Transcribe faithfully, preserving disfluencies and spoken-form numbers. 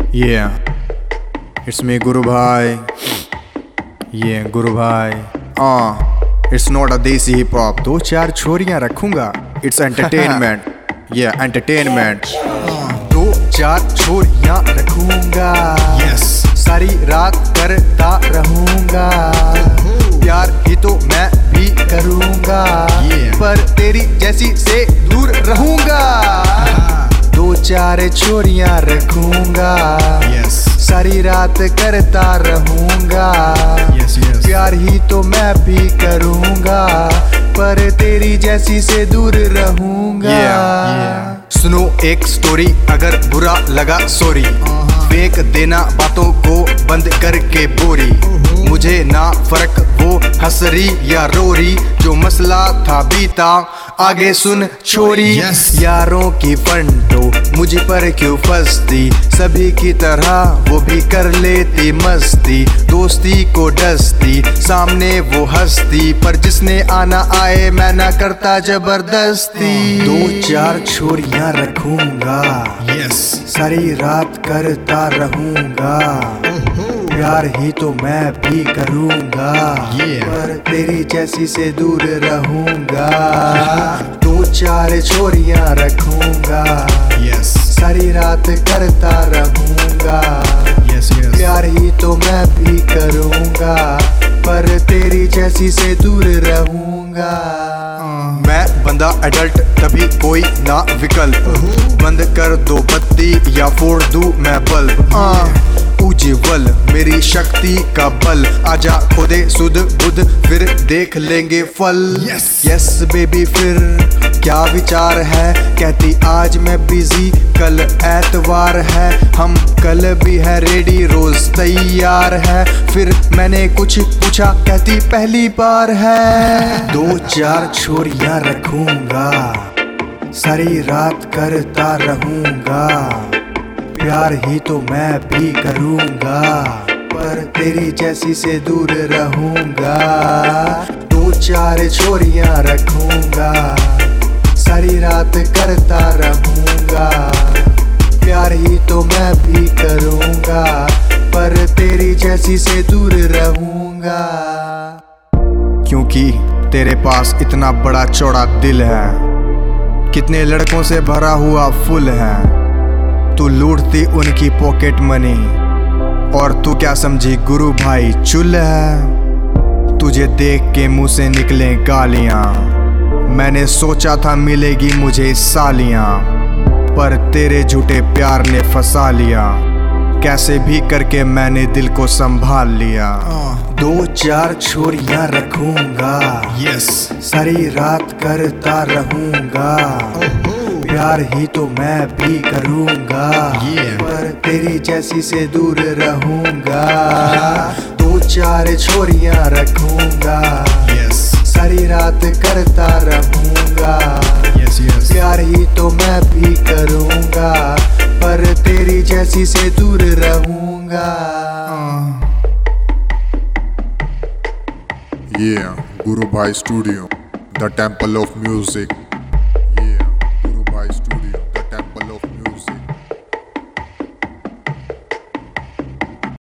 Yeah, it's me Guru Bhai. Yeah, Guru Bhai. Ah, it's not a desi hip hop. दो चार छोरियां रखूंगा. It's entertainment. Yeah, entertainment. दो चार छोरियां रखूंगा. Yes. सारी रात करता रहूंगा. प्यार ही तो मैं भी करूंगा. Yeah. पर तेरी जैसी से दूर रहूंगा. दो चार छोरियां रखूंगा. yes. सारी रात करता रहूंगा. yes, yes. प्यार ही तो मैं भी करूंगा, पर तेरी जैसी से दूर रहूंगा. yeah, yeah. सुनो एक स्टोरी, अगर बुरा लगा सॉरी. फेंक देना बातों को बंद करके बोरी. मुझे ना फर्क वो हंसरी या रोरी. जो मसला था बीता आगे सुन छोरी. yes. यारों की फंटो मुझ पर क्यों फंसती. सभी की तरह वो भी कर लेती मस्ती. दोस्ती को डसती सामने वो हंसती, पर जिसने आना आए मैं ना करता जबरदस्ती. दो चार छोरियां रखूंगा. yes. सारी रात करता रहूंगा. प्यार ही तो मैं भी करूंगा. yeah. पर तेरी जैसी से दूर रहूंगा. दो चार छोरियां रखूंगा. yes. सारी रात करता रहूंगा. yes, yes. प्यार ही तो मैं भी करूंगा, पर तेरी जैसी से दूर रहूंगा. uh. मैं बंदा एडल्ट तभी कोई ना विकल्प. बंद कर दो बत्ती या फोड़ दूं मैं बल्ब. uh. उज्ज्वल मेरी शक्ति का बल. आजा खुदे सुध बुध फिर देख लेंगे फल. यस यस बेबी फिर क्या विचार है. कहती आज मैं बिजी कल एतवार है. हम कल भी है रेडी रोज तैयार है. फिर मैंने कुछ पूछा कहती पहली बार है. दो चार छोरियां रखूंगा. सारी रात करता रहूंगा. प्यार ही तो मैं भी करूंगा, पर तेरी जैसी से दूर रहूंगा. दो चार छोरियां रखूंगा. सारी रात करता रहूंगा. प्यार ही तो मैं भी करूंगा, पर तेरी जैसी से दूर रहूंगा. क्योंकि तेरे पास इतना बड़ा चौड़ा दिल है. कितने लड़कों से भरा हुआ फुल है. तू लूटती उनकी पॉकेट मनी, और तू क्या समझी गुरु भाई चुल है. तुझे देख के मुंह से निकले गालियां. मैंने सोचा था मिलेगी मुझे सालियां, पर तेरे झूठे प्यार ने फंसा लिया. कैसे भी करके मैंने दिल को संभाल लिया. दो चार छोरियां रखूंगा. यस. सारी रात करता रहूंगा. प्यार ही तो मैं भी करूंगा. yeah. पर तेरी जैसी से दूर रहूंगा. दो चार छोरियां रखूंगा. yes. सारी रात करता रहूंगा. yes, yes. प्यार ही तो मैं भी करूंगा, पर तेरी जैसी से दूर रहूंगा. Yeah, Guru Bhai Studio, the temple of music.